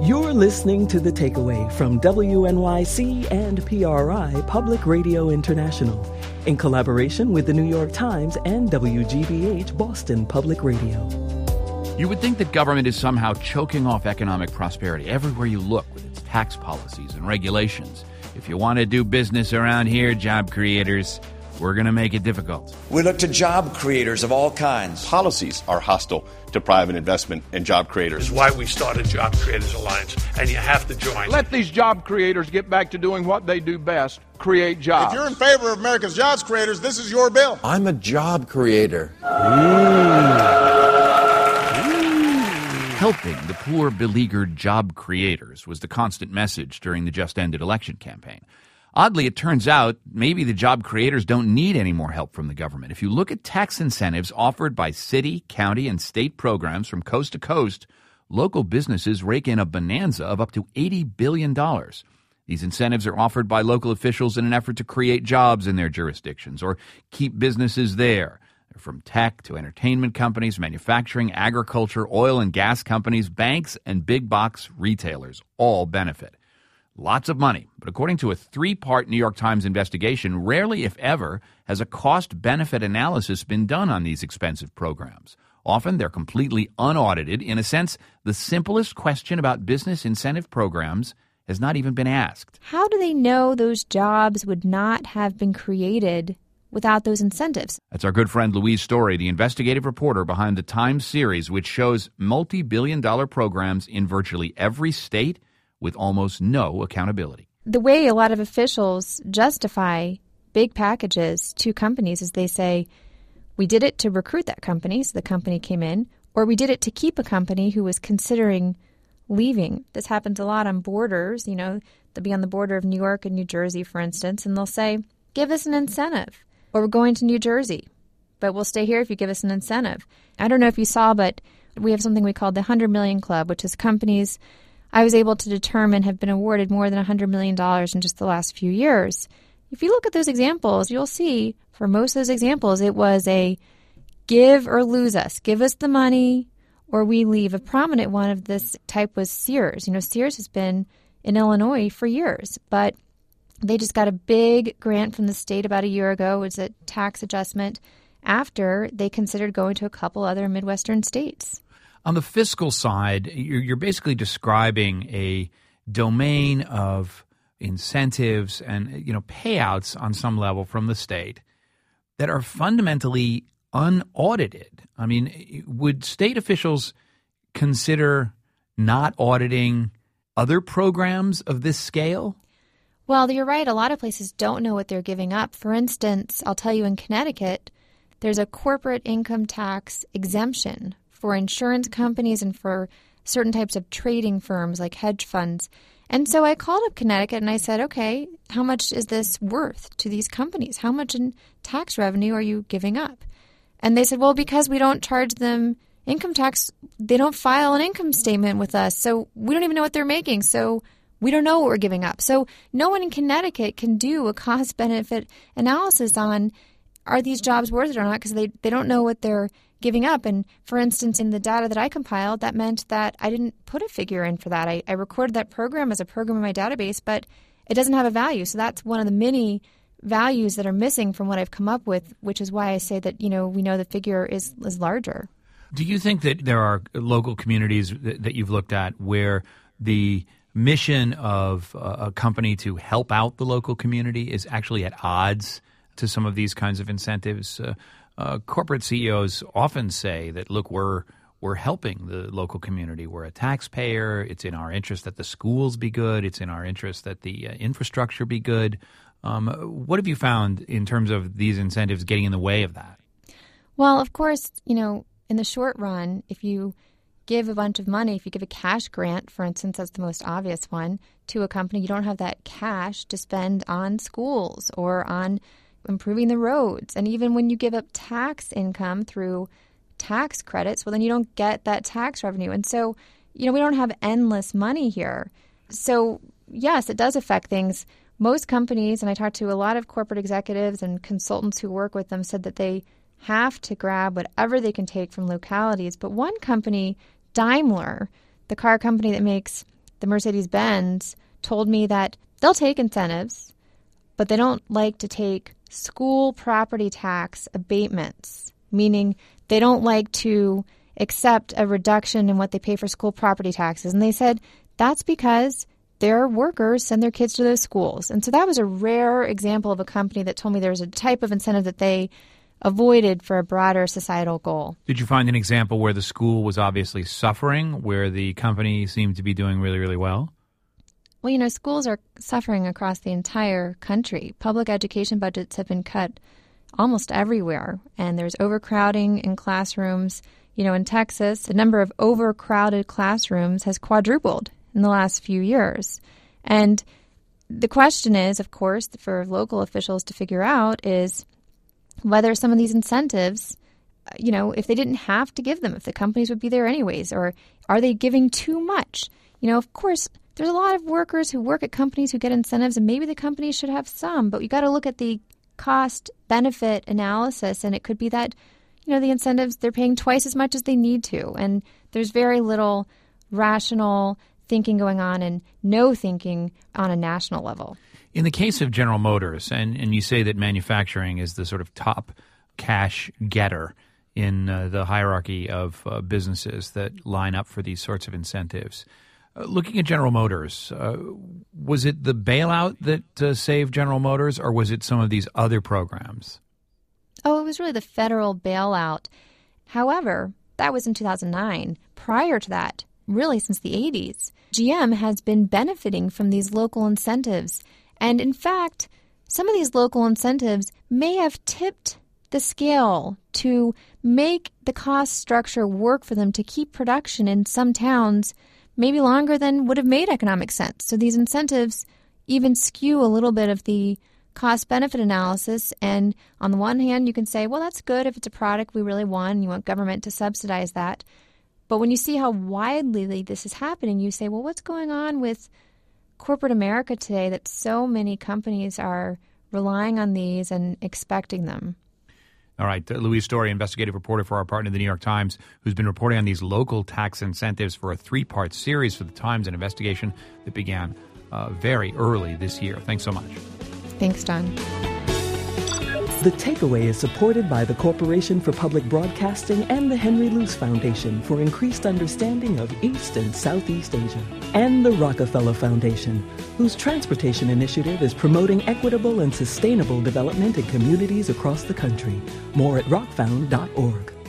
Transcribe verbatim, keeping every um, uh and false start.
You're listening to The Takeaway from W N Y C and P R I Public Radio International in collaboration with the New York Times and W G B H Boston Public Radio. You would think that government is somehow choking off economic prosperity everywhere you look with its tax policies and regulations. If you want to do business around here, job creators, we're going to make it difficult. We look to job creators of all kinds. Policies are hostile to private investment and job creators. This is why we started Job Creators Alliance, and you have to join. Let these job creators get back to doing what they do best, create jobs. If you're in favor of America's jobs creators, this is your bill. I'm a job creator. Helping the poor, beleaguered job creators was the constant message during the just-ended election campaign. Oddly, it turns out maybe the job creators don't need any more help from the government. If you look at tax incentives offered by city, county, and state programs from coast to coast, local businesses rake in a bonanza of up to eighty billion dollars. These incentives are offered by local officials in an effort to create jobs in their jurisdictions or keep businesses there. They're from tech to entertainment companies, manufacturing, agriculture, oil and gas companies, banks, and big box retailers all benefit. Lots of money, but according to a three-part New York Times investigation, rarely, if ever, has a cost-benefit analysis been done on these expensive programs. Often, they're completely unaudited. In a sense, the simplest question about business incentive programs has not even been asked. How do they know those jobs would not have been created without those incentives? That's our good friend Louise Story, the investigative reporter behind the Times series, which shows multi-billion dollar programs in virtually every state with almost no accountability. The way a lot of officials justify big packages to companies is they say, we did it to recruit that company, so the company came in, or we did it to keep a company who was considering leaving. This happens a lot on borders. You know, they'll be on the border of New York and New Jersey, for instance, and they'll say, give us an incentive, or we're going to New Jersey, but we'll stay here if you give us an incentive. I don't know if you saw, but we have something we call the one hundred million Club, which is companies I was able to determine have been awarded more than one hundred million dollars in just the last few years. If you look at those examples, you'll see for most of those examples, it was a give or lose us. Give us the money or we leave. A prominent one of this type was Sears. You know, Sears has been in Illinois for years, but they just got a big grant from the state about a year ago. It was a tax adjustment after they considered going to a couple other Midwestern states. On the fiscal side, you're basically describing a domain of incentives and, you know, payouts on some level from the state that are fundamentally unaudited. I mean, would state officials consider not auditing other programs of this scale? Well, you're right. A lot of places don't know what they're giving up. For instance, I'll tell you in Connecticut, there's a corporate income tax exemption for insurance companies and for certain types of trading firms like hedge funds. And so I called up Connecticut and I said, okay, how much is this worth to these companies? How much in tax revenue are you giving up? And they said, well, because we don't charge them income tax, they don't file an income statement with us. So we don't even know what they're making. So we don't know what we're giving up. So no one in Connecticut can do a cost-benefit analysis on are these jobs worth it or not because they, they don't know what they're giving up. And for instance, in the data that I compiled, that meant that I didn't put a figure in for that. I, I recorded that program as a program in my database, but it doesn't have a value. So that's one of the many values that are missing from what I've come up with, which is why I say that, you know, we know the figure is, is larger. Do you think that there are local communities that, that you've looked at where the mission of a company to help out the local community is actually at odds to some of these kinds of incentives? Uh, Uh, corporate C E Os often say that, look, we're we're helping the local community. We're a taxpayer. It's in our interest that the schools be good. It's in our interest that the uh, infrastructure be good. Um, what have you found in terms of these incentives getting in the way of that? Well, of course, you know, in the short run, if you give a bunch of money, if you give a cash grant, for instance, that's the most obvious one, to a company, you don't have that cash to spend on schools or on improving the roads. And even when you give up tax income through tax credits, well, then you don't get that tax revenue. And so, you know, we don't have endless money here. So, yes, it does affect things. Most companies, and I talked to a lot of corporate executives and consultants who work with them, said that they have to grab whatever they can take from localities. But one company, Daimler, the car company that makes the Mercedes-Benz told me that they'll take incentives, but they don't like to take school property tax abatements, meaning they don't like to accept a reduction in what they pay for school property taxes. And they said that's because their workers send their kids to those schools. And so that was a rare example of a company that told me there was a type of incentive that they avoided for a broader societal goal. Did you find an example where the school was obviously suffering, where the company seemed to be doing really, really well? Well, you know, schools are suffering across the entire country. Public education budgets have been cut almost everywhere, and there's overcrowding in classrooms. You know, in Texas, the number of overcrowded classrooms has quadrupled in the last few years. And the question is, of course, for local officials to figure out is whether some of these incentives, you know, if they didn't have to give them, if the companies would be there anyways, or are they giving too much? You know, of course, there's a lot of workers who work at companies who get incentives, and maybe the companies should have some, but you got to look at the cost-benefit analysis, and it could be that, you know, the incentives, they're paying twice as much as they need to, and there's very little rational thinking going on and no thinking on a national level. In the case of General Motors, and, and you say that manufacturing is the sort of top cash getter in uh, the hierarchy of uh, businesses that line up for these sorts of incentives. Uh, looking at General Motors, uh, was it the bailout that uh, saved General Motors, or was it some of these other programs? Oh, it was really the federal bailout. However, that was in two thousand nine. Prior to that, really since the eighties, G M has been benefiting from these local incentives. And in fact, some of these local incentives may have tipped the scale to make the cost structure work for them to keep production in some towns maybe longer than would have made economic sense. So these incentives even skew a little bit of the cost-benefit analysis. And on the one hand, you can say, well, that's good if it's a product we really want and you want government to subsidize that. But when you see how widely this is happening, you say, well, what's going on with corporate America today that so many companies are relying on these and expecting them? All right. Uh, Louise Story, investigative reporter for our partner, The New York Times, who's been reporting on these local tax incentives for a three-part series for The Times, an investigation that began uh, very early this year. Thanks so much. Thanks, Don. The Takeaway is supported by the Corporation for Public Broadcasting and the Henry Luce Foundation for increased understanding of East and Southeast Asia, and the Rockefeller Foundation, whose transportation initiative is promoting equitable and sustainable development in communities across the country. More at rockfound dot org.